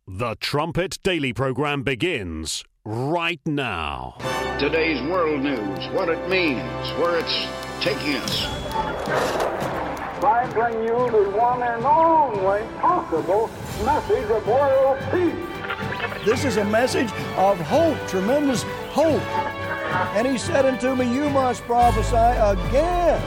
The Trumpet Daily program begins right now. Today's world news, what it means, where it's taking us. I bring you the one and only possible message of world peace. This is a message of hope, tremendous hope. And he said unto me, you must prophesy again.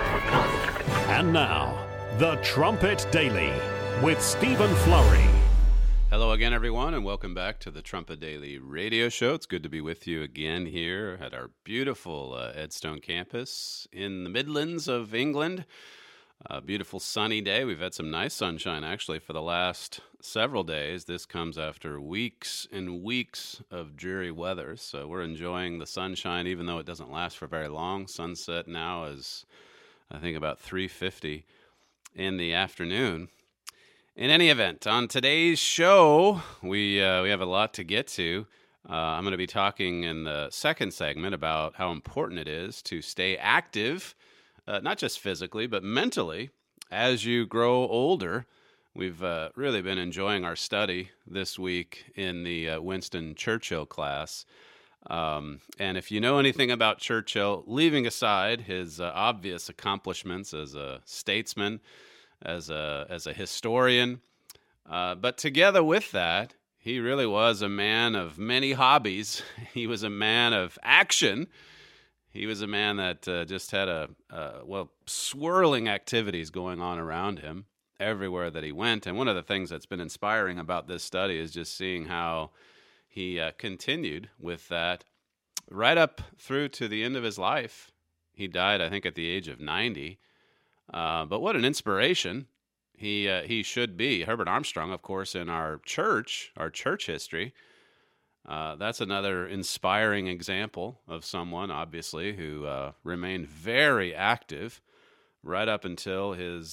And now, The Trumpet Daily with Stephen Flurry. Hello again, everyone, and welcome back to the Trumpet Daily radio show. It's good to be with you again here at our beautiful Edstone campus in the Midlands of England. A beautiful sunny day. We've had some nice sunshine, actually, for the last several days. This comes after weeks and weeks of dreary weather, so we're enjoying the sunshine, even though it doesn't last for very long. Sunset now is, I think, about 3:50 in the afternoon. In any event, on today's show, we have a lot to get to. I'm going to be talking in the second segment about how important it is to stay active, not just physically, but mentally, as you grow older. We've really been enjoying our study this week in the Winston Churchill class. And if you know anything about Churchill, leaving aside his obvious accomplishments as a statesman, as a historian. But together with that, he really was a man of many hobbies. He was a man of action. He was a man that just had swirling activities going on around him everywhere that he went. And one of the things that's been inspiring about this study is just seeing how he continued with that right up through to the end of his life. He died, I think, at the age of 90. But what an inspiration he should be. Herbert Armstrong, of course, in our church history, that's another inspiring example of someone, obviously, who remained very active right up until his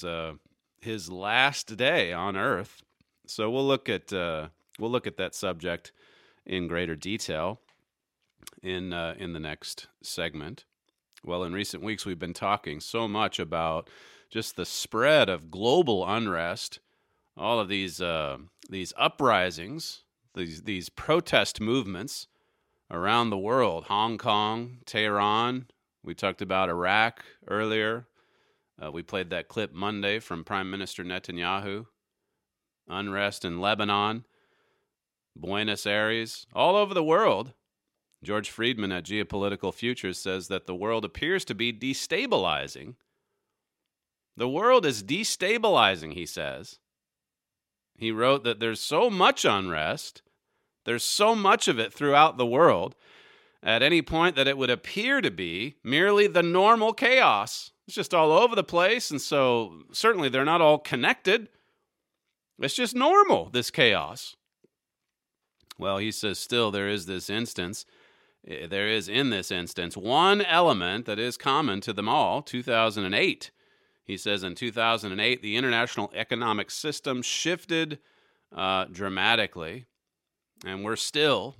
last day on Earth. So we'll look at that subject in greater detail in the next segment. Well, in recent weeks, we've been talking so much about just the spread of global unrest, all of these uprisings, these protest movements around the world. Hong Kong, Tehran. We talked about Iraq earlier. We played that clip Monday from Prime Minister Netanyahu. Unrest in Lebanon, Buenos Aires, all over the world. George Friedman at Geopolitical Futures says that the world appears to be destabilizing. The world is destabilizing, he says. He wrote that there's so much unrest, there's so much of it throughout the world, at any point that it would appear to be merely the normal chaos. It's just all over the place, and so certainly they're not all connected. It's just normal, this chaos. Well, he says still there is in this instance one element that is common to them all, 2008. He says in 2008, the international economic system shifted dramatically, and we're still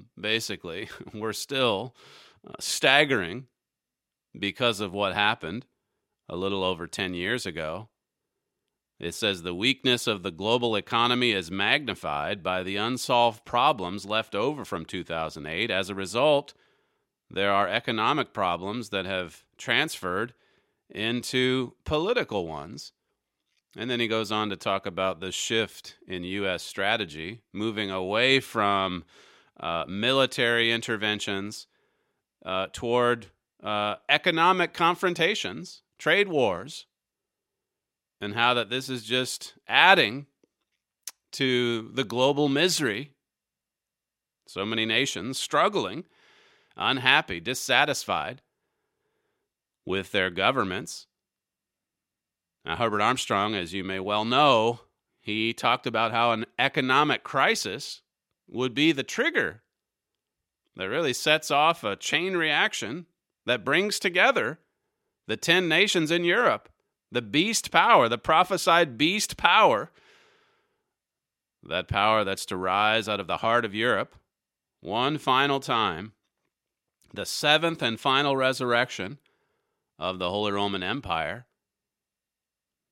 staggering because of what happened a little over 10 years ago. It says the weakness of the global economy is magnified by the unsolved problems left over from 2008. As a result, there are economic problems that have transferred into political ones. And then he goes on to talk about the shift in U.S. strategy, moving away from military interventions toward economic confrontations, trade wars, and how that this is just adding to the global misery. So many nations struggling, unhappy, dissatisfied with their governments. Now, Herbert Armstrong, as you may well know, he talked about how an economic crisis would be the trigger that really sets off a chain reaction that brings together the 10 nations in Europe, the beast power, the prophesied beast power, that power that's to rise out of the heart of Europe one final time, the seventh and final resurrection of the Holy Roman Empire.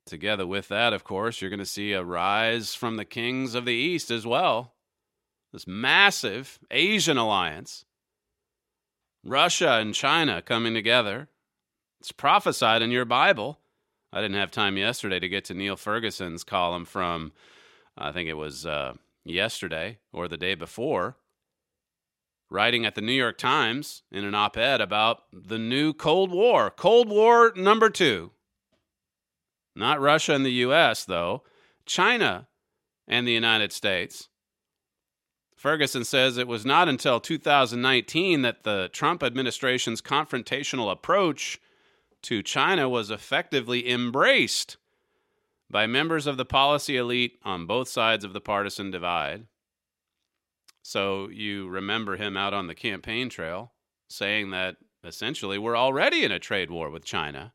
Together with that, of course, you're going to see a rise from the kings of the East as well. This massive Asian alliance. Russia and China coming together. It's prophesied in your Bible. I didn't have time yesterday to get to Neil Ferguson's column from, I think it was yesterday or the day before, writing at the New York Times in an op-ed about the new Cold War. Cold War number 2. Not Russia and the U.S., though. China and the United States. Ferguson says it was not until 2019 that the Trump administration's confrontational approach to China was effectively embraced by members of the policy elite on both sides of the partisan divide. So you remember him out on the campaign trail saying that essentially we're already in a trade war with China.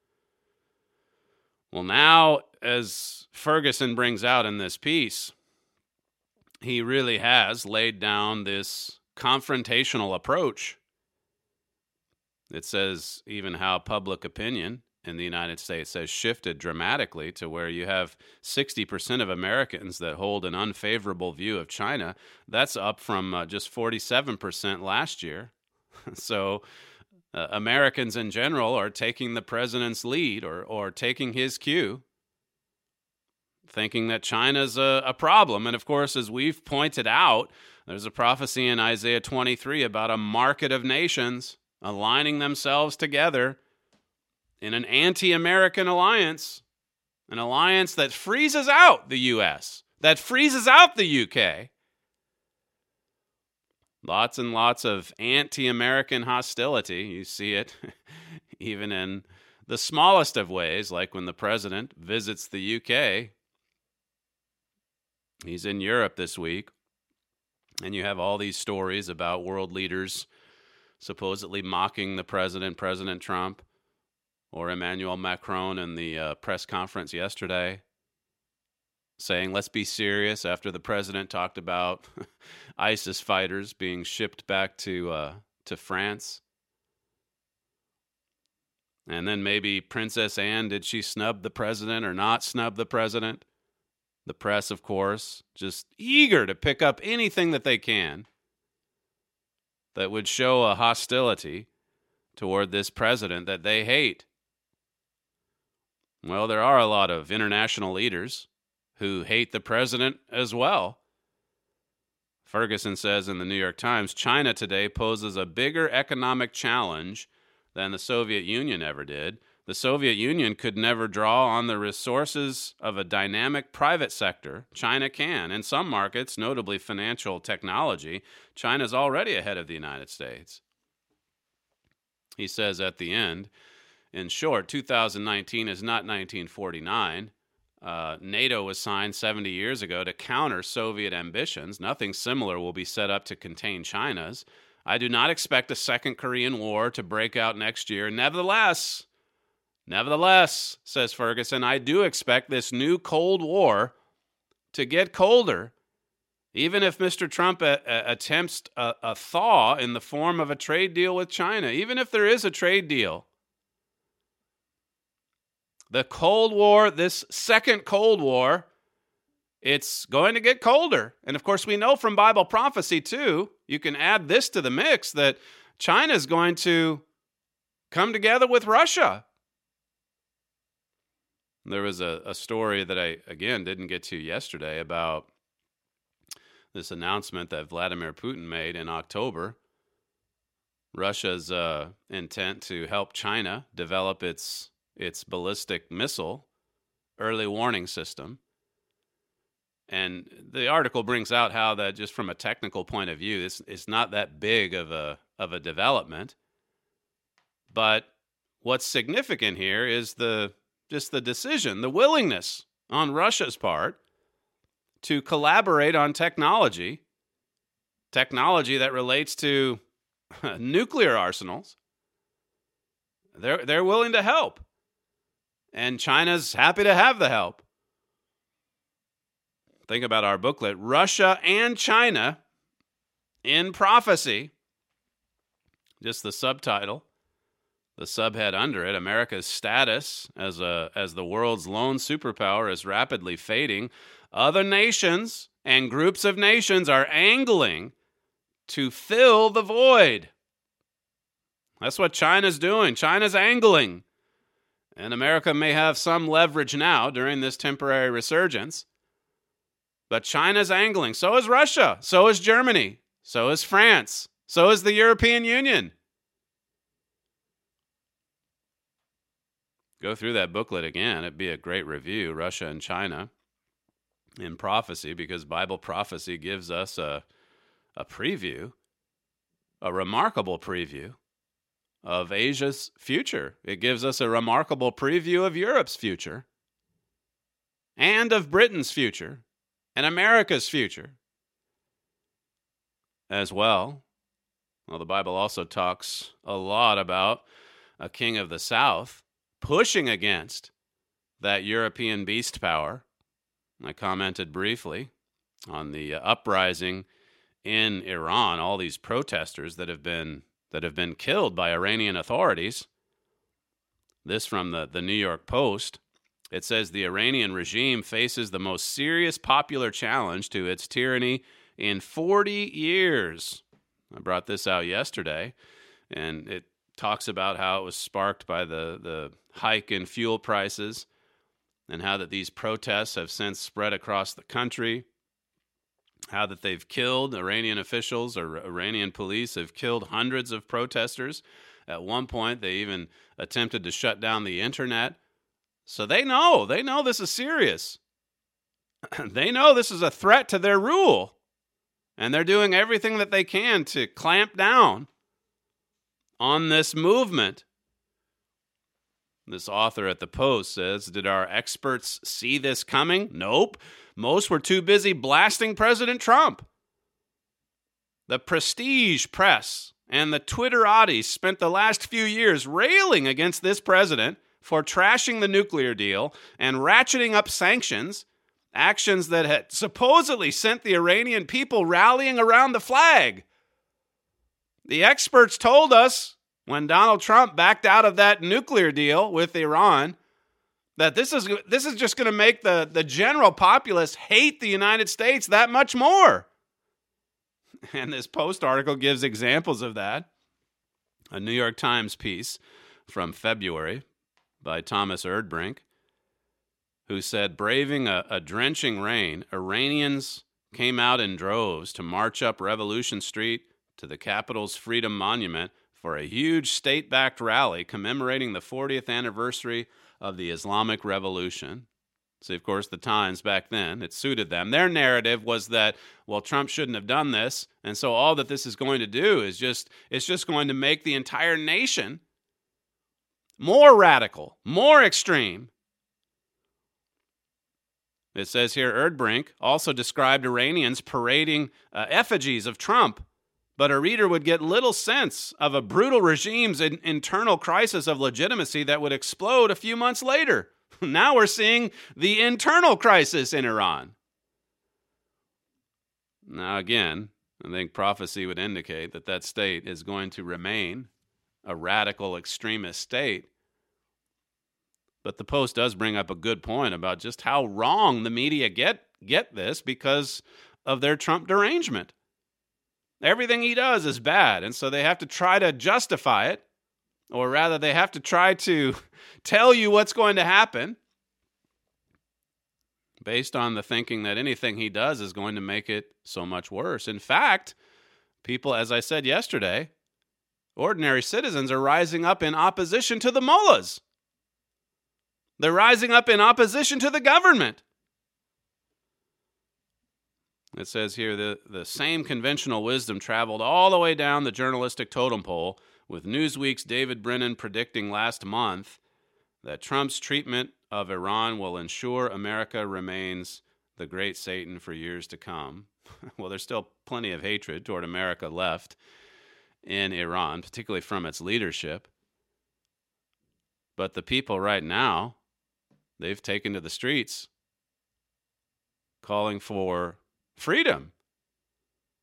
Well, now, as Ferguson brings out in this piece, he really has laid down this confrontational approach. It says even how public opinion in the United States has shifted dramatically to where you have 60% of Americans that hold an unfavorable view of China. That's up from just 47% last year. So Americans in general are taking the president's lead or taking his cue, thinking that China's a problem. And of course, as we've pointed out, there's a prophecy in Isaiah 23 about a market of nations aligning themselves together in an anti-American alliance, an alliance that freezes out the U.S., that freezes out the U.K. Lots and lots of anti-American hostility. You see it even in the smallest of ways, like when the president visits the UK. He's in Europe this week, and you have all these stories about world leaders supposedly mocking the president, President Trump, or Emmanuel Macron in the press conference yesterday, saying, let's be serious, after the president talked about ISIS fighters being shipped back to France. And then maybe Princess Anne, did she snub the president or not snub the president? The press, of course, just eager to pick up anything that they can that would show a hostility toward this president that they hate. Well, there are a lot of international leaders who hate the president as well. Ferguson says in the New York Times, China today poses a bigger economic challenge than the Soviet Union ever did. The Soviet Union could never draw on the resources of a dynamic private sector. China can. In some markets, notably financial technology, China's already ahead of the United States. He says at the end, in short, 2019 is not 1949. NATO was signed 70 years ago to counter Soviet ambitions. Nothing similar will be set up to contain China's. I do not expect a second Korean War to break out next year. Nevertheless, says Ferguson, I do expect this new Cold War to get colder, even if Mr. Trump attempts a thaw in the form of a trade deal with China, even if there is a trade deal. The Cold War, this second Cold War, it's going to get colder. And of course, we know from Bible prophecy, too, you can add this to the mix, that China is going to come together with Russia. There was a story that I, again, didn't get to yesterday about this announcement that Vladimir Putin made in October. Russia's intent to help China develop its ballistic missile early warning system. And the article brings out how that just from a technical point of view, it's not that big of a development. But what's significant here is the decision, the willingness on Russia's part to collaborate on technology that relates to nuclear arsenals. They're willing to help. And China's happy to have the help. Think about our booklet, Russia and China in Prophecy. Just the subtitle. the subhead under it, America's status as the world's lone superpower is rapidly fading. Other nations and groups of nations are angling to fill the void. That's what China's doing. China's angling. And America may have some leverage now during this temporary resurgence. But China's angling. So is Russia. So is Germany. So is France. So is the European Union. Go through that booklet again. It'd be a great review, Russia and China in prophecy, because Bible prophecy gives us a preview, a remarkable preview of Asia's future. It gives us a remarkable preview of Europe's future and of Britain's future and America's future as well. Well, the Bible also talks a lot about a king of the South pushing against that European beast power. I commented briefly on the uprising in Iran, all these protesters that have been killed by Iranian authorities. This from the New York Post. It says the Iranian regime faces the most serious popular challenge to its tyranny in 40 years. I brought this out yesterday, and it talks about how it was sparked by the hike in fuel prices and how that these protests have since spread across the country, how that they've killed Iranian officials or Iranian police have killed hundreds of protesters. At one point, they even attempted to shut down the internet. So they know this is serious. They know this is a threat to their rule. And they're doing everything that they can to clamp down on this movement. This author at the Post says, did our experts see this coming? Nope. Most were too busy blasting President Trump. The prestige press and the Twitterati spent the last few years railing against this president for trashing the nuclear deal and ratcheting up sanctions, actions that had supposedly sent the Iranian people rallying around the flag. The experts told us when Donald Trump backed out of that nuclear deal with Iran that this is just going to make the general populace hate the United States that much more. And this Post article gives examples of that. A New York Times piece from February by Thomas Erdbrink, who said, braving a drenching rain, Iranians came out in droves to march up Revolution Street to the capital's Freedom Monument for a huge state-backed rally commemorating the 40th anniversary of the Islamic Revolution. See, of course, the Times back then, it suited them. Their narrative was that, well, Trump shouldn't have done this, and so all that this is going to do is it's just going to make the entire nation more radical, more extreme. It says here, Erdbrink also described Iranians parading effigies of Trump, but a reader would get little sense of a brutal regime's internal crisis of legitimacy that would explode a few months later. Now we're seeing the internal crisis in Iran. Now again, I think prophecy would indicate that that state is going to remain a radical extremist state. But the Post does bring up a good point about just how wrong the media get this because of their Trump derangement. Everything he does is bad, and so they have to try to justify it, or rather they have to try to tell you what's going to happen based on the thinking that anything he does is going to make it so much worse. In fact, people, as I said yesterday, ordinary citizens are rising up in opposition to the mullahs. They're rising up in opposition to the government. It says here the same conventional wisdom traveled all the way down the journalistic totem pole, with Newsweek's David Brennan predicting last month that Trump's treatment of Iran will ensure America remains the great Satan for years to come. Well, there's still plenty of hatred toward America left in Iran, particularly from its leadership. But the people right now, they've taken to the streets calling for freedom,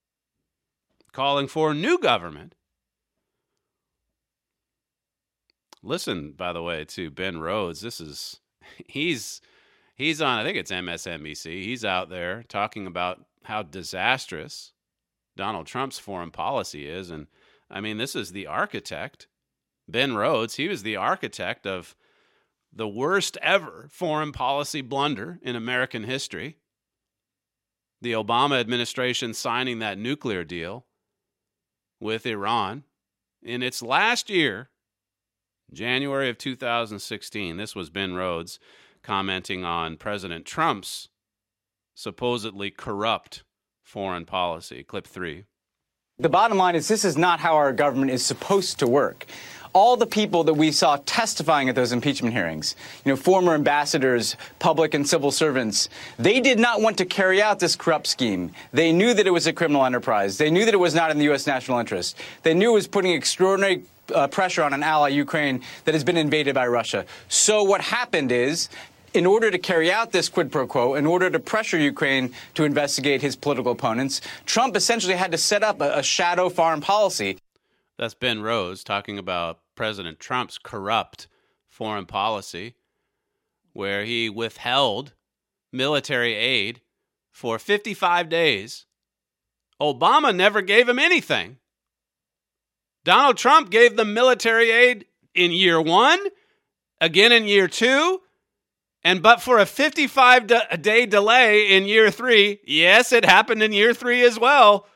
calling for a new government. Listen, by the way, to Ben Rhodes. He's on, I think it's MSNBC. He's out there talking about how disastrous Donald Trump's foreign policy is. And I mean, this is the architect, Ben Rhodes. He was the architect of the worst ever foreign policy blunder in American history. The Obama administration signing that nuclear deal with Iran in its last year, January of 2016. This was Ben Rhodes commenting on President Trump's supposedly corrupt foreign policy. Clip 3. The bottom line is this is not how our government is supposed to work. All the people that we saw testifying at those impeachment hearings, former ambassadors, public and civil servants, they did not want to carry out this corrupt scheme. They knew that it was a criminal enterprise. They knew that it was not in the U.S. national interest. They knew it was putting extraordinary pressure on an ally, Ukraine, that has been invaded by Russia. So what happened is, in order to carry out this quid pro quo, in order to pressure Ukraine to investigate his political opponents, Trump essentially had to set up a shadow foreign policy. That's Ben Rhodes talking about President Trump's corrupt foreign policy, where he withheld military aid for 55 days. Obama never gave him anything. Donald Trump gave them military aid in year 1, again in year 2, but for a 55-day delay in year 3, yes, it happened in year 3 as well.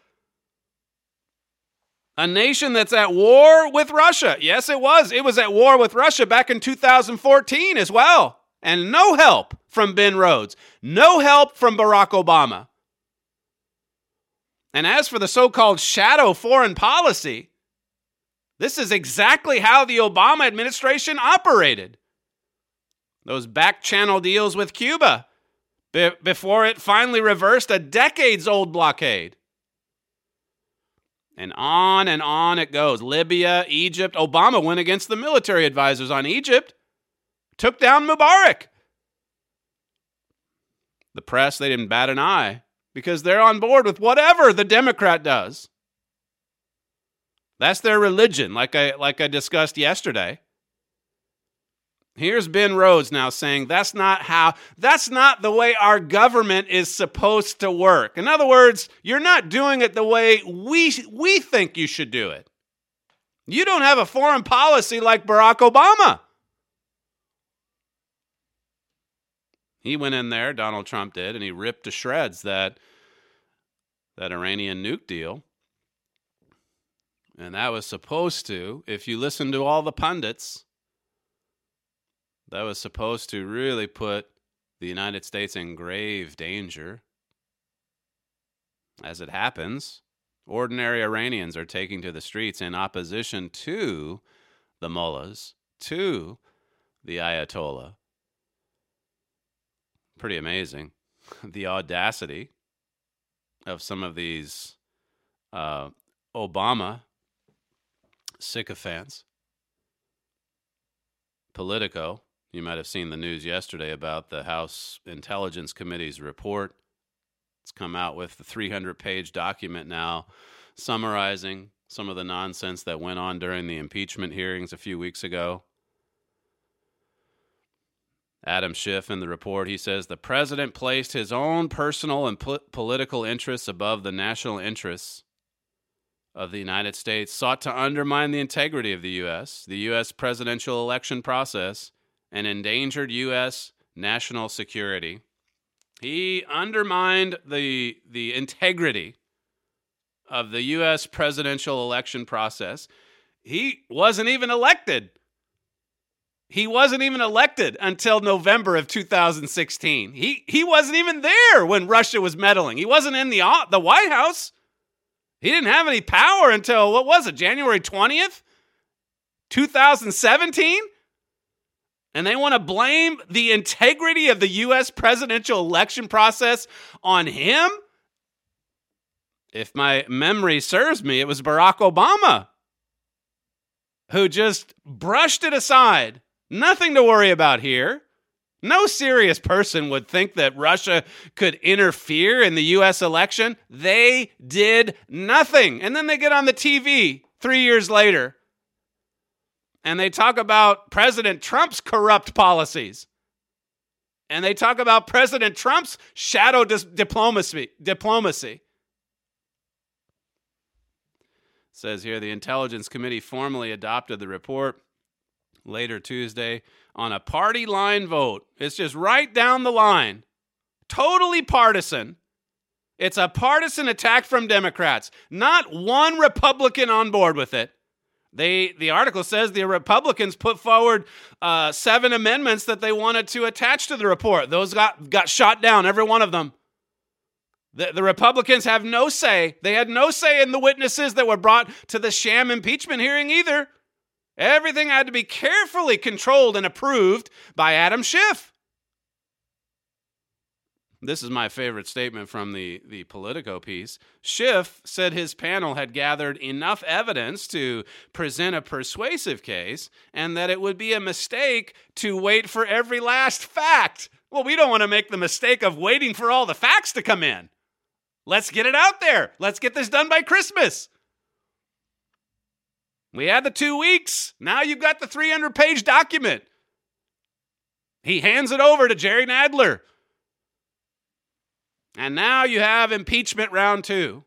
A nation that's at war with Russia. Yes, it was. It was at war with Russia back in 2014 as well. And no help from Ben Rhodes. No help from Barack Obama. And as for the so-called shadow foreign policy, this is exactly how the Obama administration operated. Those back-channel deals with Cuba before it finally reversed a decades-old blockade. And on it goes. Libya, Egypt. Obama went against the military advisors on Egypt. Took down Mubarak. The press, they didn't bat an eye because they're on board with whatever the Democrat does. That's their religion, like I discussed yesterday. Here's Ben Rhodes now saying that's not the way our government is supposed to work. In other words, you're not doing it the way we think you should do it. You don't have a foreign policy like Barack Obama. He went in there, Donald Trump did, and he ripped to shreds that Iranian nuke deal. And that was supposed to, if you listen to all the pundits, that was supposed to really put the United States in grave danger. As it happens, ordinary Iranians are taking to the streets in opposition to the mullahs, to the Ayatollah. Pretty amazing. The audacity of some of these Obama sycophants. Politico. You might have seen the news yesterday about the House Intelligence Committee's report. It's come out with the 300-page document now summarizing some of the nonsense that went on during the impeachment hearings a few weeks ago. Adam Schiff in the report, he says, the president placed his own personal and political interests above the national interests of the United States, sought to undermine the integrity of the U.S. presidential election process, and endangered U.S. national security. He undermined the integrity of the U.S. presidential election process. He wasn't even elected. He wasn't even elected until November of 2016. He wasn't even there when Russia was meddling. He wasn't in the White House. He didn't have any power until, January 20th, 2017? And they want to blame the integrity of the U.S. presidential election process on him? If my memory serves me, it was Barack Obama who just brushed it aside. Nothing to worry about here. No serious person would think that Russia could interfere in the U.S. election. They did nothing. And then they get on the TV 3 years later And they talk about President Trump's corrupt policies. And they talk about President Trump's shadow diplomacy. It says here, the Intelligence Committee formally adopted the report later Tuesday on a party line vote. It's just right down the line. Totally partisan. It's a partisan attack from Democrats. Not one Republican on board with it. The article says the Republicans put forward 7 amendments that they wanted to attach to the report. Those got shot down, every one of them. The Republicans have no say. They had no say in the witnesses that were brought to the sham impeachment hearing either. Everything had to be carefully controlled and approved by Adam Schiff. This is my favorite statement from the Politico piece. Schiff said his panel had gathered enough evidence to present a persuasive case and that it would be a mistake to wait for every last fact. Well, we don't want to make the mistake of waiting for all the facts to come in. Let's get it out there. Let's get this done by Christmas. We had the 2 weeks. Now you've got the 300-page document. He hands it over to Jerry Nadler. And now you have impeachment round 2.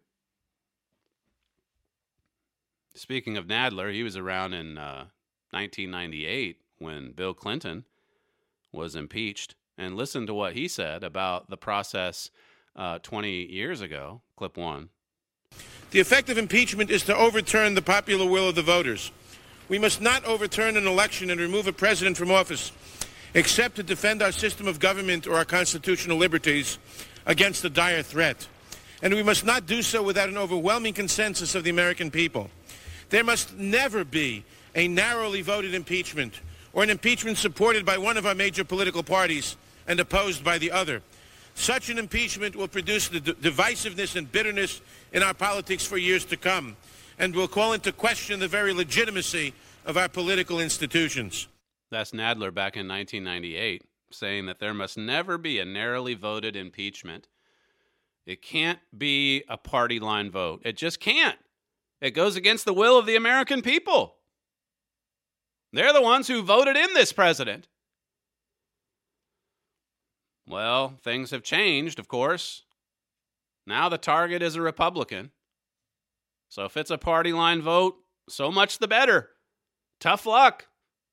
Speaking of Nadler, he was around in 1998 when Bill Clinton was impeached. And listen to what he said about the process 20 years ago. Clip 1. The effect of impeachment is to overturn the popular will of the voters. We must not overturn an election and remove a president from office, except to defend our system of government or our constitutional liberties against a dire threat. And we must not do so without an overwhelming consensus of the American people. There must never be a narrowly voted impeachment or an impeachment supported by one of our major political parties and opposed by the other. Such an impeachment will produce the divisiveness and bitterness in our politics for years to come and will call into question the very legitimacy of our political institutions. That's Nadler back in 1998. Saying that there must never be a narrowly voted impeachment. It can't be a party line vote. It just can't. It goes against the will of the American people. They're the ones who voted in this president. Well, things have changed, of course. Now the target is a Republican. So if it's a party line vote, so much the better. Tough luck.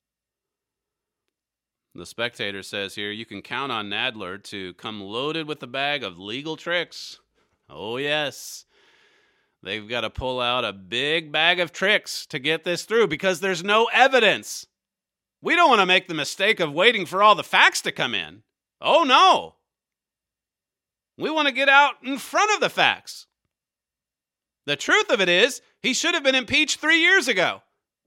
The Spectator says here, you can count on Nadler to come loaded with a bag of legal tricks. Oh, yes. They've got to pull out a big bag of tricks to get this through because there's no evidence. We don't want to make the mistake of waiting for all the facts to come in. Oh, no. We want to get out in front of the facts. The truth of it is, he should have been impeached 3 years ago.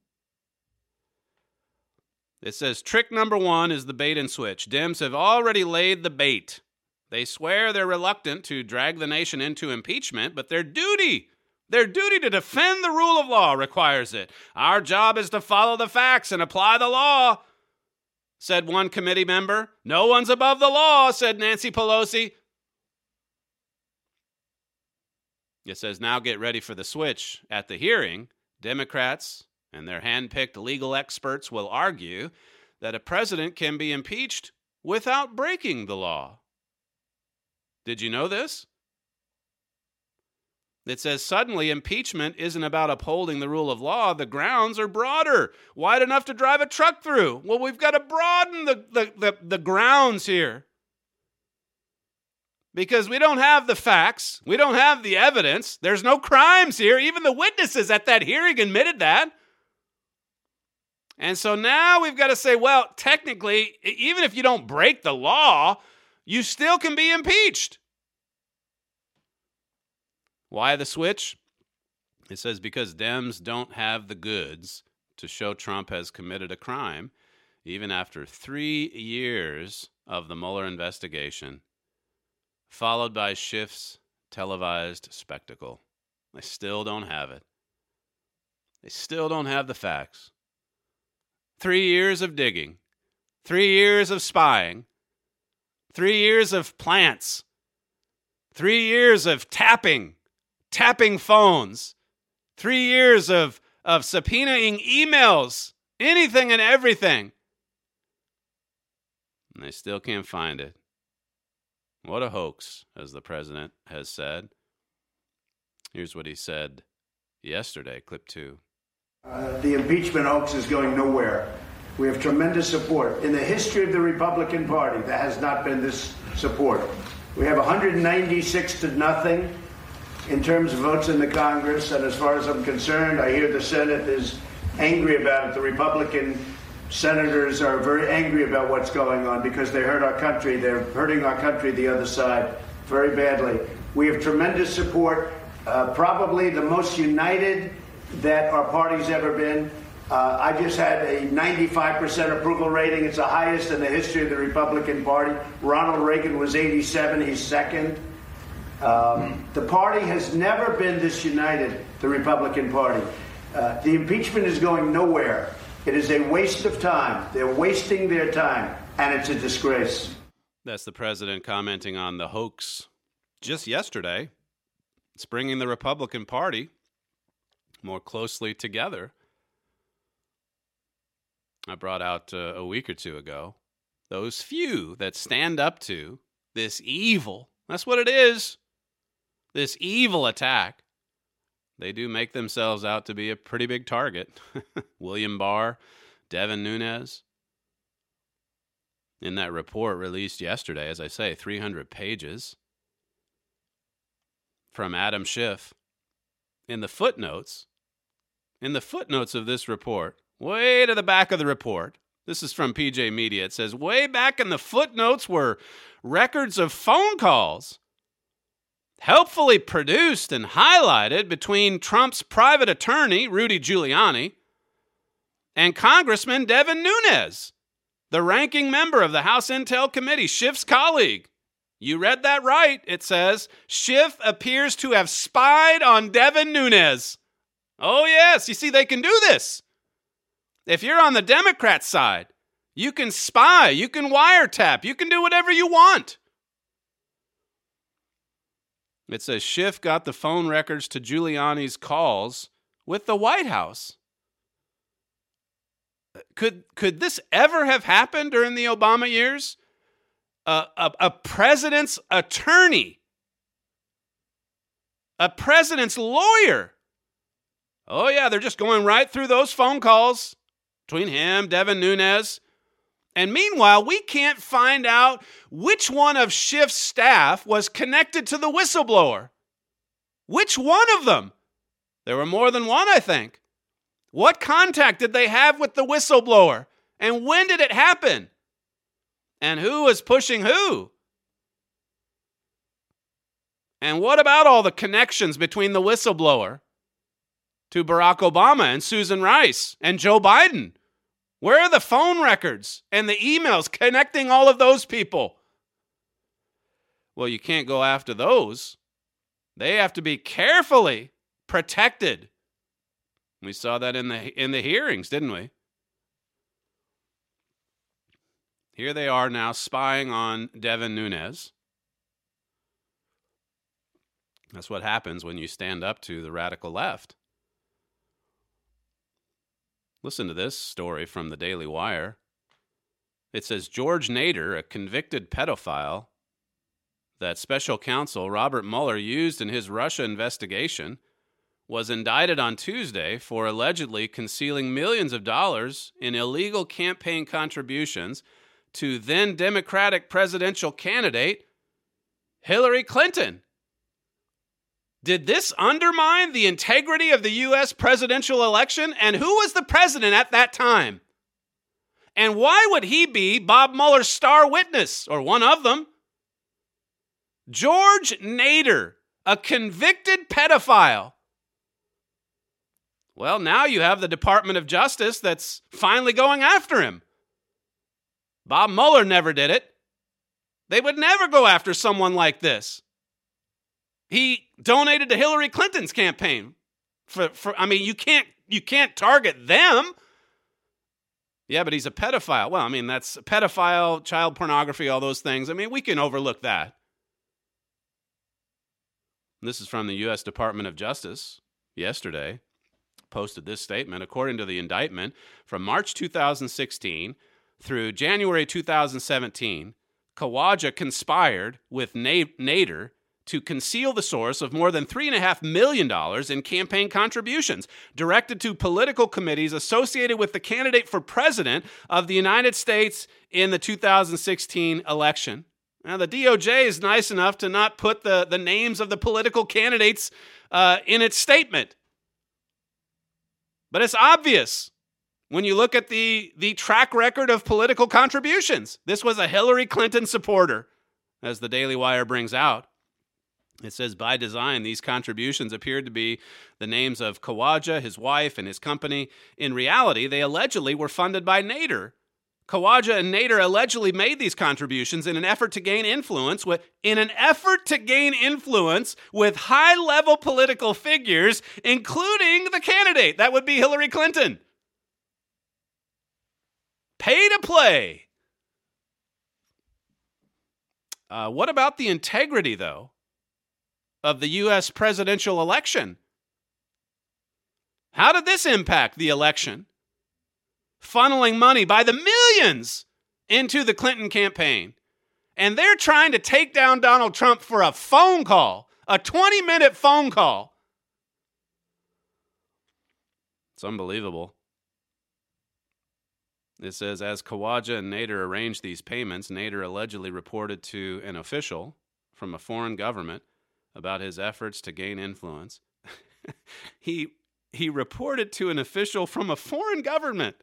It says, trick number 1 is the bait and switch. Dems have already laid the bait. They swear they're reluctant to drag the nation into impeachment, but their duty to defend the rule of law requires it. Our job is to follow the facts and apply the law, said one committee member. No one's above the law, said Nancy Pelosi. It says, now get ready for the switch. At the hearing, Democrats and their hand-picked legal experts will argue that a president can be impeached without breaking the law. Did you know this? It says suddenly impeachment isn't about upholding the rule of law. The grounds are broader, wide enough to drive a truck through. Well, we've got to broaden the grounds here. Because we don't have the facts. We don't have the evidence. There's no crimes here. Even the witnesses at that hearing admitted that. And so now we've got to say, well, technically, even if you don't break the law, you still can be impeached. Why the switch? It says because Dems don't have the goods to show Trump has committed a crime, even after 3 years of the Mueller investigation, followed by Schiff's televised spectacle. They still don't have it. They still don't have the facts. 3 years of digging, 3 years of spying, 3 years of plants, 3 years of tapping phones, 3 years of subpoenaing emails anything and everything. And they still can't find it. What a hoax, as the president has said. Here's what he said yesterday, clip 2. The impeachment hoax is going nowhere. We have tremendous support. In the history of the Republican Party, there has not been this support. We have 196 to nothing in terms of votes in the Congress, and as far as I'm concerned, I hear the Senate is angry about it. The Republican senators are very angry about what's going on because they hurt our country. They're hurting our country, the other side, very badly. We have tremendous support, probably the most united that our party's ever been. I just had a 95% approval rating. It's the highest in the history of the Republican Party. Ronald Reagan was 87. He's second. The party has never been this united, the Republican Party. The impeachment is going nowhere. It is a waste of time. They're wasting their time, and it's a disgrace. That's the president commenting on the hoax just yesterday. It's bringing the Republican Party more closely together. I brought out a week or two ago those few that stand up to this evil. That's what it is. This evil attack. They do make themselves out to be a pretty big target. William Barr, Devin Nunes. In that report released yesterday, as I say, 300 pages from Adam Schiff. In the footnotes of this report, way to the back of the report, this is from PJ Media, it says, way back in the footnotes were records of phone calls helpfully produced and highlighted between Trump's private attorney, Rudy Giuliani, and Congressman Devin Nunes, the ranking member of the House Intel Committee, Schiff's colleague. You read that right. It says, Schiff appears to have spied on Devin Nunes. Oh, yes. You see, they can do this. If you're on the Democrat side, you can spy, you can wiretap, you can do whatever you want. It says Schiff got the phone records to Giuliani's calls with the White House. Could this ever have happened during the Obama years? A president's attorney, a president's lawyer. Oh, yeah, they're just going right through those phone calls between him, Devin Nunes. And meanwhile, we can't find out which one of Schiff's staff was connected to the whistleblower. Which one of them? There were more than one, I think. What contact did they have with the whistleblower? And when did it happen? And who was pushing who? And what about all the connections between the whistleblower to Barack Obama and Susan Rice and Joe Biden? Where are the phone records and the emails connecting all of those people? Well, you can't go after those. They have to be carefully protected. We saw that in the hearings, didn't we? Here they are now spying on Devin Nunes. That's what happens when you stand up to the radical left. Listen to this story from the Daily Wire. It says George Nader, a convicted pedophile that special counsel Robert Mueller used in his Russia investigation, was indicted on Tuesday for allegedly concealing millions of dollars in illegal campaign contributions to then Democratic presidential candidate Hillary Clinton. Did this undermine the integrity of the U.S. presidential election? And who was the president at that time? And why would he be Bob Mueller's star witness, or one of them? George Nader, a convicted pedophile. Well, now you have the Department of Justice that's finally going after him. Bob Mueller never did it. They would never go after someone like this. He donated to Hillary Clinton's campaign. You can't target them. Yeah, but he's a pedophile. Well, that's pedophile, child pornography, all those things. We can overlook that. This is from the U.S. Department of Justice yesterday. posted this statement. According to the indictment, from March 2016 through January 2017, Khawaja conspired with Nader to conceal the source of more than $3.5 million in campaign contributions directed to political committees associated with the candidate for president of the United States in the 2016 election. Now, the DOJ is nice enough to not put the names of the political candidates in its statement. But it's obvious when you look at the track record of political contributions. This was a Hillary Clinton supporter, as the Daily Wire brings out. It says, by design, these contributions appeared to be the names of Khawaja, his wife, and his company. In reality, they allegedly were funded by Nader. Khawaja and Nader allegedly made these contributions in an effort to gain influence with high-level political figures, including the candidate. That would be Hillary Clinton. Pay to play. What about the integrity, though, of the U.S. presidential election? How did this impact the election? Funneling money by the millions into the Clinton campaign. And they're trying to take down Donald Trump for a phone call, a 20-minute phone call. It's unbelievable. It says, as Khawaja and Nader arranged these payments, Nader allegedly reported to an official from a foreign government about his efforts to gain influence. He reported to an official from a foreign government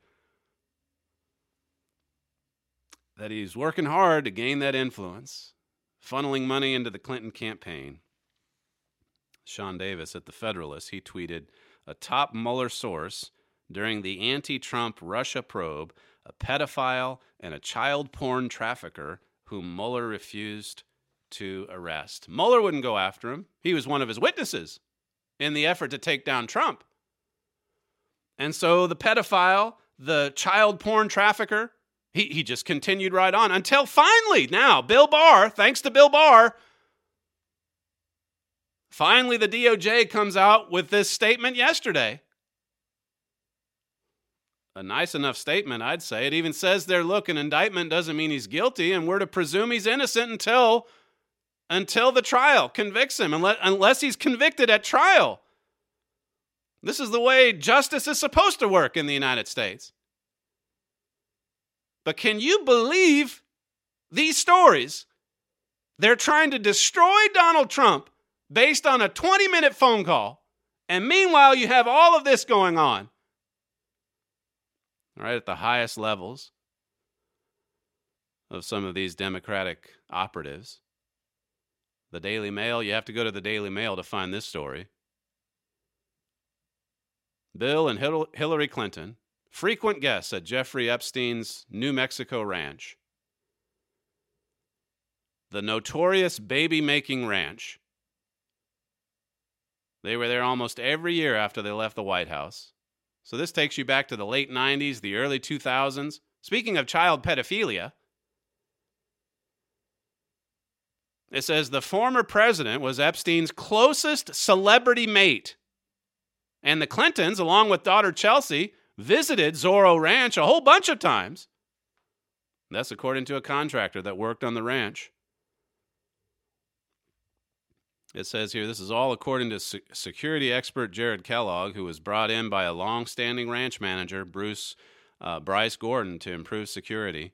that he's working hard to gain that influence, funneling money into the Clinton campaign. Sean Davis at The Federalist, he tweeted, a top Mueller source during the anti-Trump Russia probe, a pedophile and a child porn trafficker whom Mueller refused to arrest. Mueller wouldn't go after him. He was one of his witnesses in the effort to take down Trump. And so the pedophile, the child porn trafficker, he just continued right on until finally, now, Bill Barr, thanks to Bill Barr, finally the DOJ comes out with this statement yesterday. A nice enough statement, I'd say. It even says there, look, an indictment doesn't mean he's guilty, and we're to presume he's innocent until the trial convicts him, unless he's convicted at trial. This is the way justice is supposed to work in the United States. But can you believe these stories? They're trying to destroy Donald Trump based on a 20-minute phone call. And meanwhile, you have all of this going on. Right at the highest levels of some of these Democratic operatives. The Daily Mail, you have to go to the Daily Mail to find this story. Bill and Hillary Clinton, frequent guests at Jeffrey Epstein's New Mexico ranch. The notorious baby-making ranch. They were there almost every year after they left the White House. So this takes you back to the late 90s, the early 2000s. Speaking of child pedophilia, it says the former president was Epstein's closest celebrity mate. And the Clintons, along with daughter Chelsea, visited Zorro Ranch a whole bunch of times. That's according to a contractor that worked on the ranch. It says here, this is all according to security expert Jared Kellogg, who was brought in by a long-standing ranch manager, Bryce Gordon, to improve security.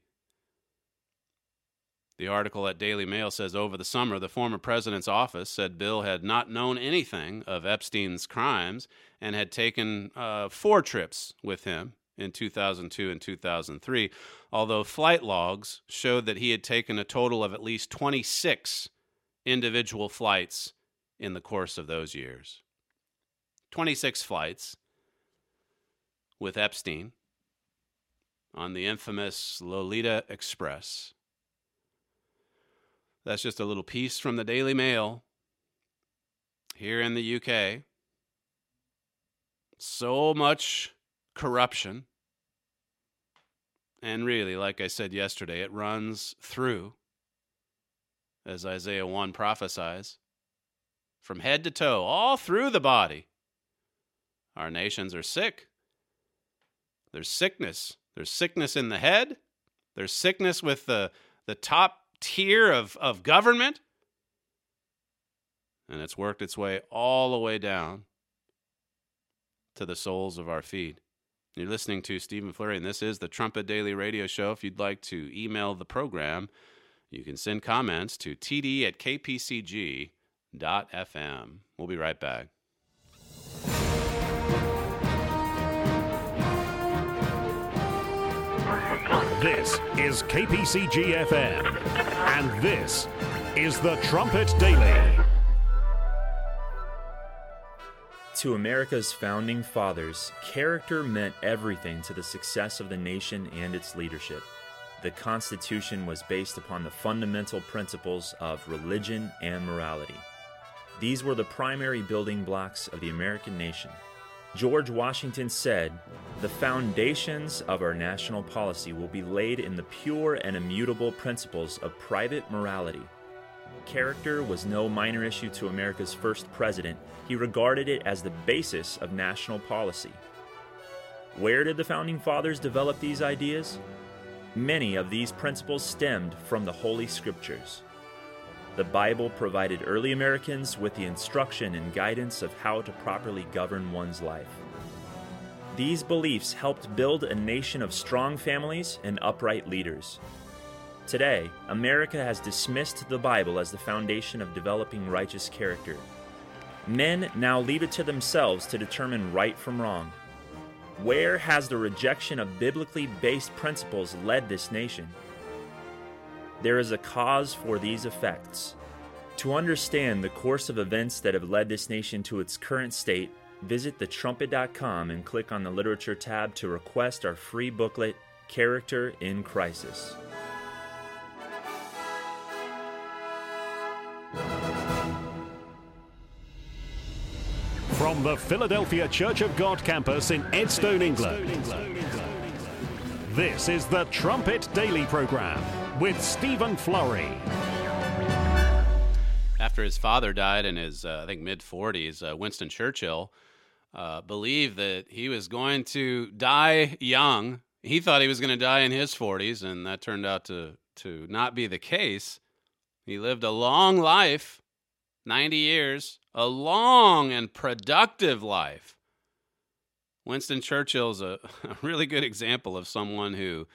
The article at Daily Mail says, over the summer, the former president's office said Bill had not known anything of Epstein's crimes and had taken 4 trips with him in 2002 and 2003, although flight logs showed that he had taken a total of at least 26 individual flights in the course of those years. 26 flights with Epstein on the infamous Lolita Express. That's just a little piece from the Daily Mail here in the UK. So much corruption. And really, like I said yesterday, it runs through, as Isaiah 1 prophesies, from head to toe, all through the body our nations are sick. There's sickness. There's sickness in the head. There's sickness with the top tier of government. And it's worked its way all the way down to the soles of our feet. You're listening to Stephen Flurry, and this is the Trumpet Daily Radio Show. If you'd like to email the program, you can send comments to td@kpcg.fm. We'll be right back. This is KPCG-FM, and this is the Trumpet Daily. To America's founding fathers, character meant everything to the success of the nation and its leadership. The Constitution was based upon the fundamental principles of religion and morality. These were the primary building blocks of the American nation. George Washington said, "The foundations of our national policy will be laid in the pure and immutable principles of private morality." Character was no minor issue to America's first president. He regarded it as the basis of national policy. Where did the Founding Fathers develop these ideas? Many of these principles stemmed from the Holy Scriptures. The Bible provided early Americans with the instruction and guidance of how to properly govern one's life. These beliefs helped build a nation of strong families and upright leaders. Today, America has dismissed the Bible as the foundation of developing righteous character. Men now leave it to themselves to determine right from wrong. Where has the rejection of biblically based principles led this nation? There is a cause for these effects. To understand the course of events that have led this nation to its current state, visit thetrumpet.com and click on the Literature tab to request our free booklet, Character in Crisis. From the Philadelphia Church of God campus in Edstone, England, this is the Trumpet Daily Program with Stephen Flurry. After his father died in his, mid-40s, Winston Churchill believed that he was going to die young. He thought he was going to die in his 40s, and that turned out to not be the case. He lived a long life, 90 years, a long and productive life. Winston Churchill's a really good example of someone who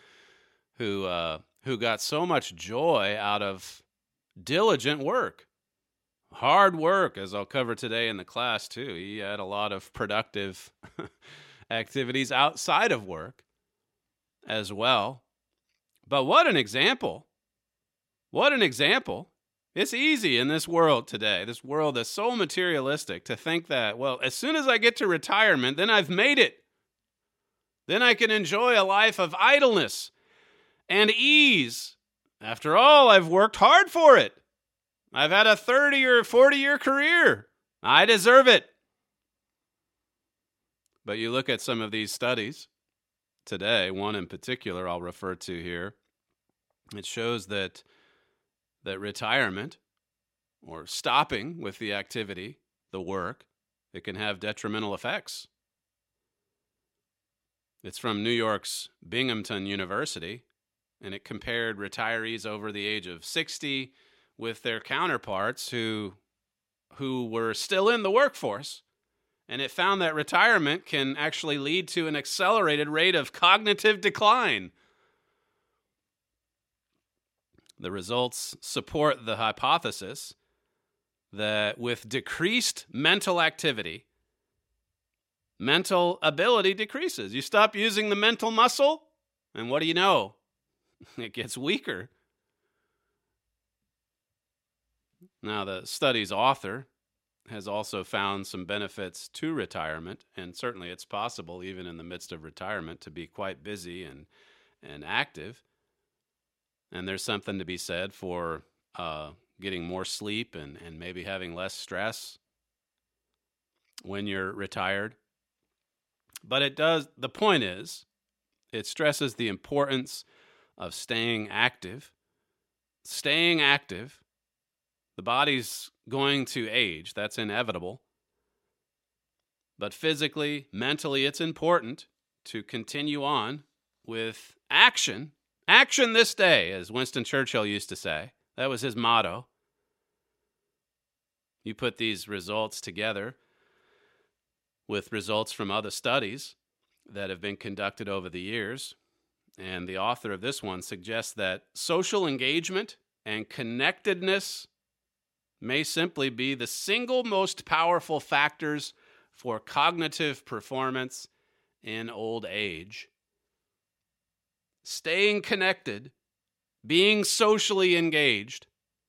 got so much joy out of diligent work. Hard work, as I'll cover today in the class, too. He had a lot of productive activities outside of work as well. But what an example. What an example. It's easy in this world today, this world that's so materialistic, to think that, well, as soon as I get to retirement, then I've made it. Then I can enjoy a life of idleness and ease. After all, I've worked hard for it. I've had a 30 or 40-year career. I deserve it. But you look at some of these studies today, one in particular I'll refer to here. It shows that retirement, or stopping with the activity, the work, it can have detrimental effects. It's from New York's Binghamton University, and it compared retirees over the age of 60 with their counterparts who were still in the workforce. And it found that retirement can actually lead to an accelerated rate of cognitive decline. The results support the hypothesis that with decreased mental activity, mental ability decreases. You stop using the mental muscle, and what do you know? It gets weaker. Now, the study's author has also found some benefits to retirement, and certainly it's possible, even in the midst of retirement, to be quite busy and active. And there's something to be said for getting more sleep and maybe having less stress when you're retired. But the point is, it stresses the importance of staying active. Staying active. The body's going to age. That's inevitable. But physically, mentally, it's important to continue on with action. Action this day, as Winston Churchill used to say. That was his motto. You put these results together with results from other studies that have been conducted over the years, and the author of this one suggests that social engagement and connectedness may simply be the single most powerful factors for cognitive performance in old age. Staying connected, being socially engaged.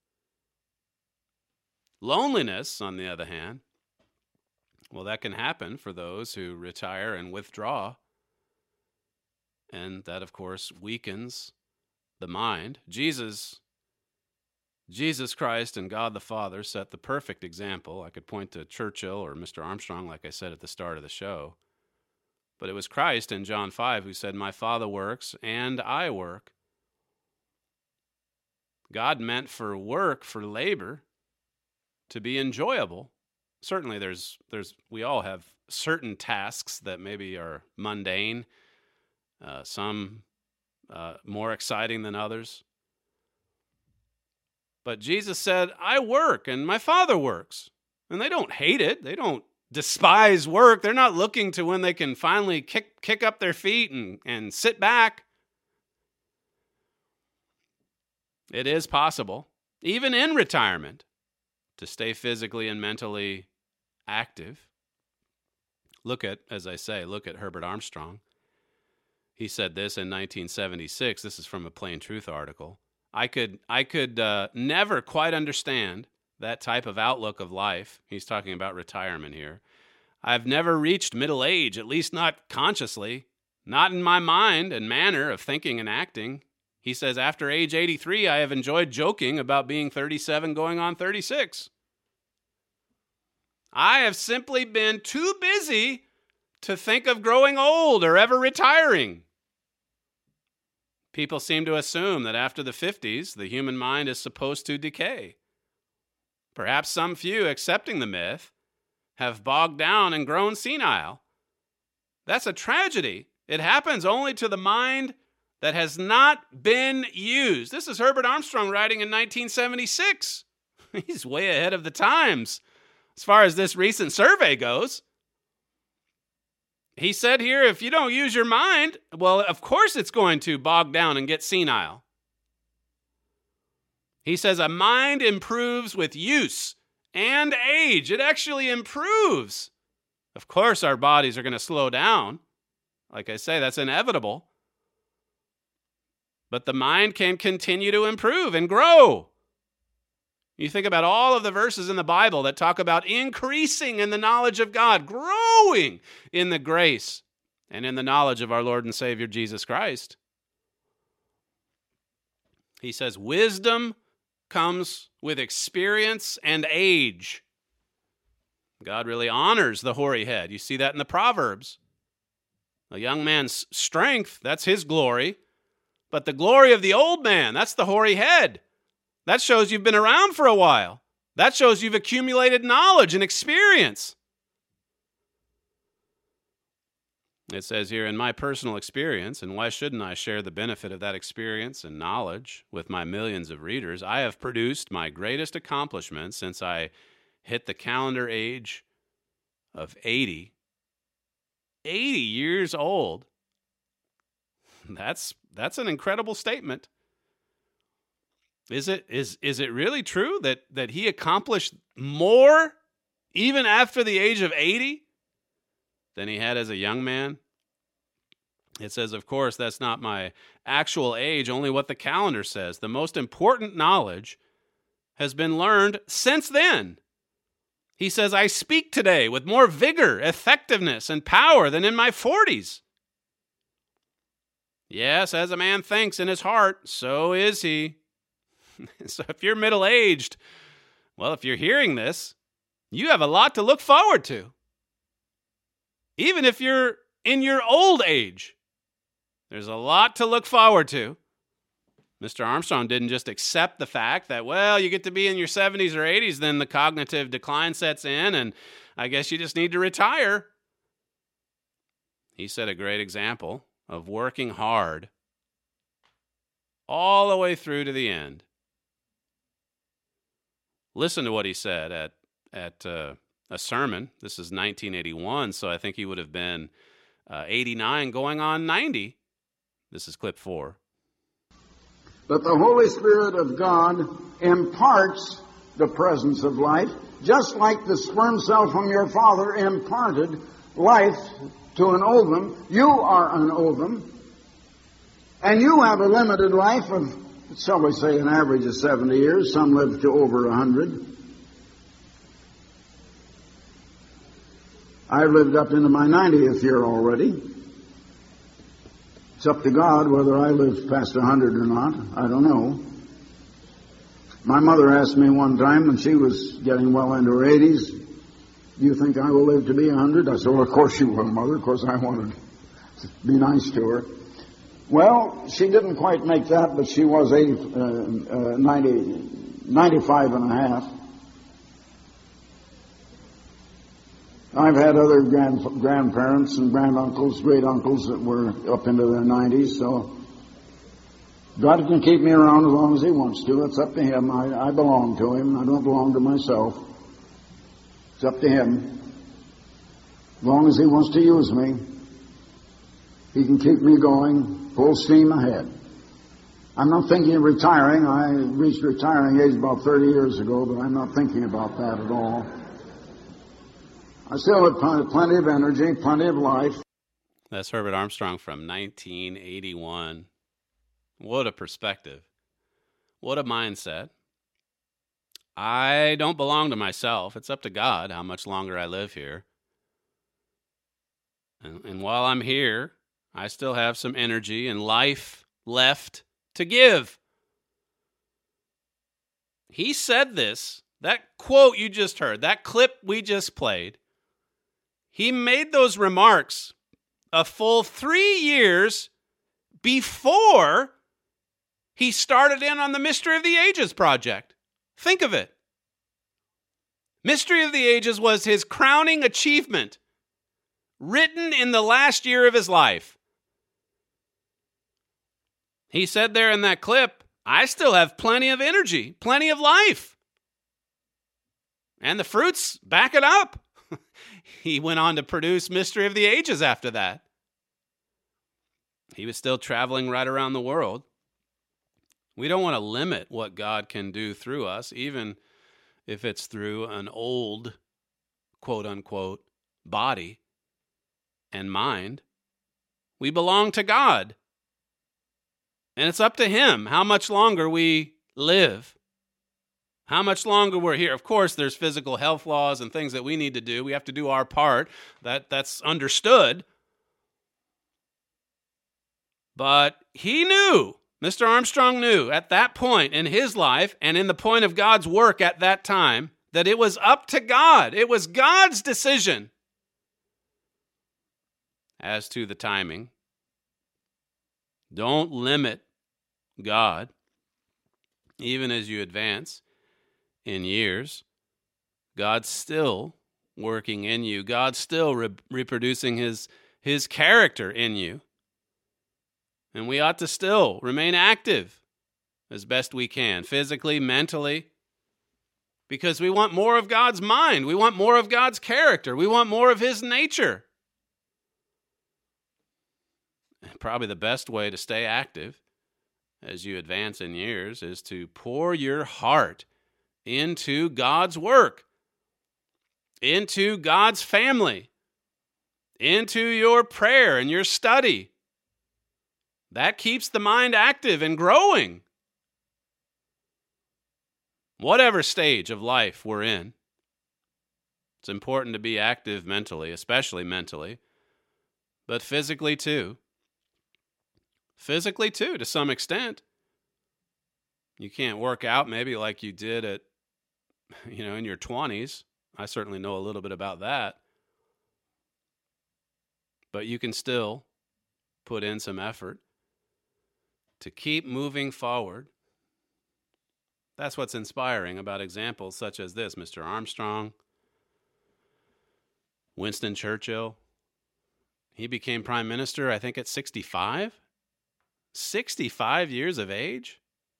Loneliness, on the other hand, well, that can happen for those who retire and withdraw. And that, of course, weakens the mind. Jesus Christ and God the Father set the perfect example. I could point to Churchill or Mr. Armstrong, like I said at the start of the show. But it was Christ in John 5 who said, "My Father works and I work." God meant for work, for labor, to be enjoyable. Certainly we all have certain tasks that maybe are mundane, some more exciting than others. But Jesus said, "I work and my Father works." And they don't hate it. They don't despise work. They're not looking to when they can finally kick up their feet and sit back. It is possible, even in retirement, to stay physically and mentally active. Look at Herbert Armstrong. He said this in 1976. This is from a Plain Truth article. I could never quite understand that type of outlook of life. He's talking about retirement here. I've never reached middle age, at least not consciously, not in my mind and manner of thinking and acting. He says, after age 83, I have enjoyed joking about being 37 going on 36. I have simply been too busy to think of growing old or ever retiring. People seem to assume that after the 50s, the human mind is supposed to decay. Perhaps some few, accepting the myth, have bogged down and grown senile. That's a tragedy. It happens only to the mind that has not been used. This is Herbert Armstrong writing in 1976. He's way ahead of the times as far as this recent survey goes. He said here, if you don't use your mind, well, of course it's going to bog down and get senile. He says a mind improves with use and age. It actually improves. Of course, our bodies are going to slow down. Like I say, that's inevitable. But the mind can continue to improve and grow. You think about all of the verses in the Bible that talk about increasing in the knowledge of God, growing in the grace and in the knowledge of our Lord and Savior Jesus Christ. He says, wisdom comes with experience and age. God really honors the hoary head. You see that in the Proverbs. A young man's strength, that's his glory. But the glory of the old man, that's the hoary head. That shows you've been around for a while. That shows you've accumulated knowledge and experience. It says here, in my personal experience, and why shouldn't I share the benefit of that experience and knowledge with my millions of readers, I have produced my greatest accomplishment since I hit the calendar age of 80. 80 years old. That's an incredible statement. Is it really true that he accomplished more even after the age of 80 than he had as a young man? It says, of course, that's not my actual age, only what the calendar says. The most important knowledge has been learned since then. He says, I speak today with more vigor, effectiveness, and power than in my 40s. Yes, as a man thinks in his heart, so is he. So if you're middle-aged, well, if you're hearing this, you have a lot to look forward to. Even if you're in your old age, there's a lot to look forward to. Mr. Armstrong didn't just accept the fact that, well, you get to be in your 70s or 80s, then the cognitive decline sets in, and I guess you just need to retire. He set a great example of working hard all the way through to the end. Listen to what he said at a sermon. This is 1981, so I think he would have been 89 going on 90. This is clip 4. But the Holy Spirit of God imparts the presence of life, just like the sperm cell from your father imparted life to an ovum. You are an ovum, and you have a limited life of, shall we say, an average of 70 years. Some live to over 100. I've lived up into my 90th year already. It's up to God whether I live past 100 or not. I don't know. My mother asked me one time when she was getting well into her 80s, do you think I will live to be 100? I said, well, of course you will, Mother. Of course I wanted to be nice to her. Well, she didn't quite make that, but she was 95 and a half. I've had other grandparents and granduncles, great-uncles that were up into their 90s, so God can keep me around as long as He wants to. It's up to Him. I belong to Him. I don't belong to myself. It's up to Him. As long as He wants to use me, He can keep me going full steam ahead. I'm not thinking of retiring. I reached retiring age about 30 years ago, but I'm not thinking about that at all. I still have plenty of energy, plenty of life. That's Herbert Armstrong from 1981. What a perspective. What a mindset. I don't belong to myself. It's up to God how much longer I live here. And while I'm here, I still have some energy and life left to give. He said this, that quote you just heard, that clip we just played, he made those remarks a full 3 years before he started in on the Mystery of the Ages project. Think of it. Mystery of the Ages was his crowning achievement, written in the last year of his life. He said there in that clip, I still have plenty of energy, plenty of life. And the fruits back it up. He went on to produce Mystery of the Ages after that. He was still traveling right around the world. We don't want to limit what God can do through us, even if it's through an old, quote-unquote, body and mind. We belong to God. And it's up to Him how much longer we live. How much longer we're here. Of course, there's physical health laws and things that we need to do. We have to do our part. That's understood. But he knew, Mr. Armstrong knew at that point in his life and in the point of God's work at that time that it was up to God. It was God's decision as to the timing. Don't limit God, even as you advance in years. God's still working in you. God's still reproducing his character in you. And we ought to still remain active as best we can, physically, mentally, because we want more of God's mind. We want more of God's character. We want more of His nature. Probably the best way to stay active as you advance in years is to pour your heart into God's work, into God's family, into your prayer and your study. That keeps the mind active and growing. Whatever stage of life we're in, it's important to be active mentally, especially mentally, but physically too. Physically too, to some extent. You can't work out maybe like you did at, in your 20s. I certainly know a little bit about that. But you can still put in some effort to keep moving forward. That's what's inspiring about examples such as this, Mr. Armstrong, Winston Churchill, He became prime minister, I think, at 65? 65 years of age?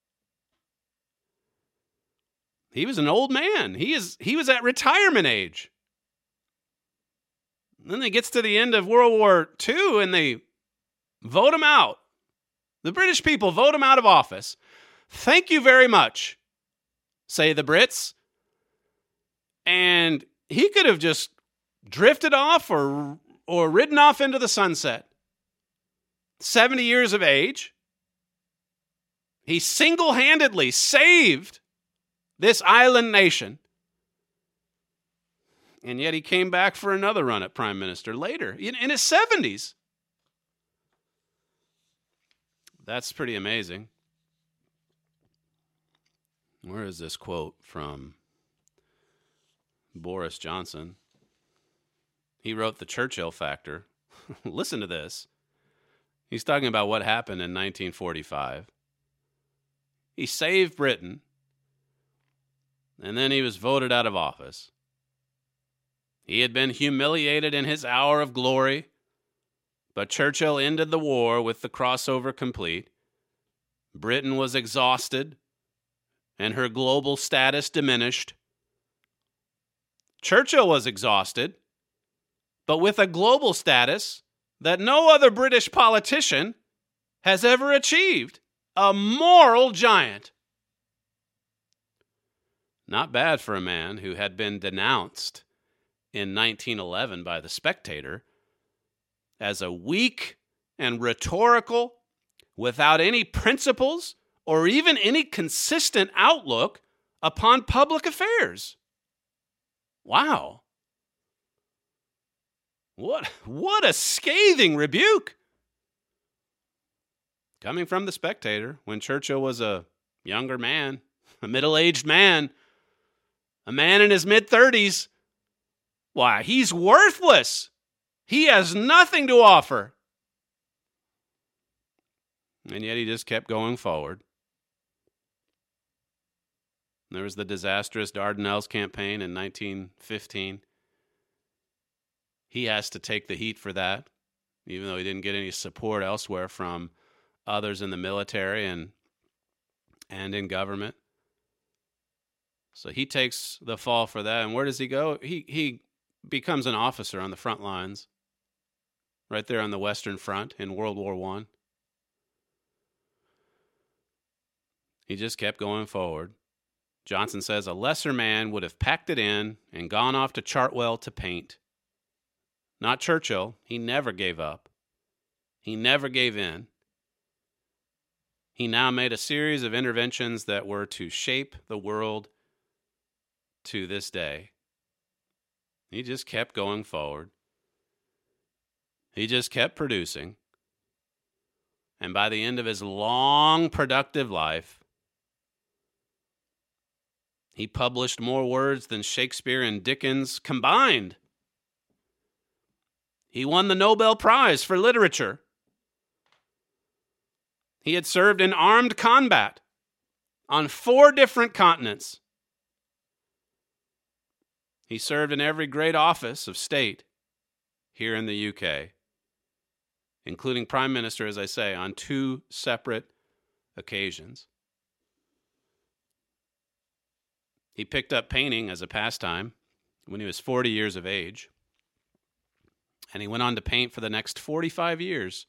He was an old man. He was at retirement age. And then he gets to the end of World War II and they vote him out. The British people vote him out of office. Thank you very much, say the Brits. And he could have just drifted off or ridden off into the sunset. 70 years of age. He single-handedly saved this island nation. And yet he came back for another run at prime minister later, in his 70s. That's pretty amazing. Where is this quote from Boris Johnson? He wrote The Churchill Factor. Listen to this. He's talking about what happened in 1945. He saved Britain, and then he was voted out of office. He had been humiliated in his hour of glory, but Churchill ended the war with the crossover complete. Britain was exhausted, and her global status diminished. Churchill was exhausted, but with a global status that no other British politician has ever achieved. A moral giant. Not bad for a man who had been denounced in 1911 by The Spectator as a weak and rhetorical, without any principles or even any consistent outlook upon public affairs. Wow. What a scathing rebuke. Coming from The Spectator, when Churchill was a younger man, a middle-aged man, a man in his mid-30s. Why, he's worthless. He has nothing to offer. And yet he just kept going forward. There was the disastrous Dardanelles campaign in 1915. He has to take the heat for that, even though he didn't get any support elsewhere from others in the military and in government. So he takes the fall for that. And where does he go? He becomes an officer on the front lines, right there on the Western Front in World War I. He just kept going forward. Johnson says a lesser man would have packed it in and gone off to Chartwell to paint. Not Churchill. He never gave up. He never gave in. He now made a series of interventions that were to shape the world to this day. He just kept going forward. He just kept producing. And by the end of his long, productive life, he published more words than Shakespeare and Dickens combined. He won the Nobel Prize for Literature. He had served in armed combat on 4 different continents. He served in every great office of state here in the UK, including Prime Minister, as I say, on 2 separate occasions. He picked up painting as a pastime when he was 40 years of age, and he went on to paint for the next 45 years.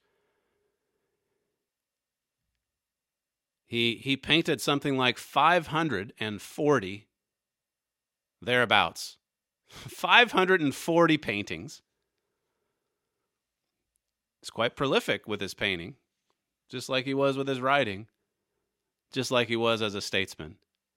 He painted something like 540 thereabouts. 540 paintings. He's quite prolific with his painting, just like he was with his writing, just like he was as a statesman.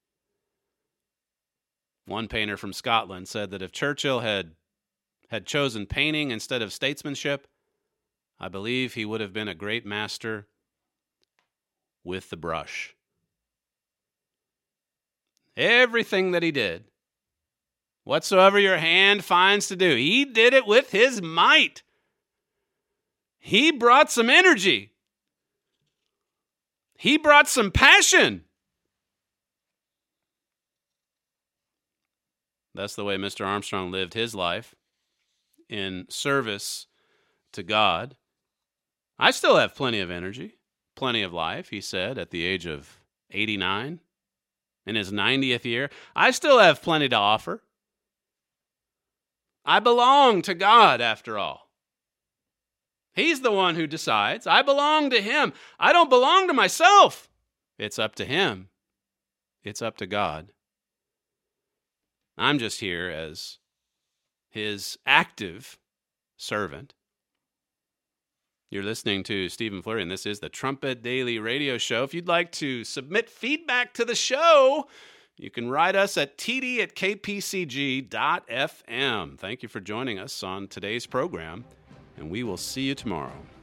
One painter from Scotland said that if Churchill had chosen painting instead of statesmanship, I believe he would have been a great master with the brush. Everything that he did, whatsoever your hand finds to do, he did it with his might. He brought some energy. He brought some passion. That's the way Mr. Armstrong lived his life, in service to God. I still have plenty of energy, plenty of life, he said at the age of 89. In his 90th year, I still have plenty to offer. I belong to God, after all. He's the one who decides. I belong to him. I don't belong to myself. It's up to him. It's up to God. I'm just here as his active servant. You're listening to Stephen Flurry, and this is the Trumpet Daily Radio Show. If you'd like to submit feedback to the show, you can write us at td@kpcg.fm. Thank you for joining us on today's program, and we will see you tomorrow.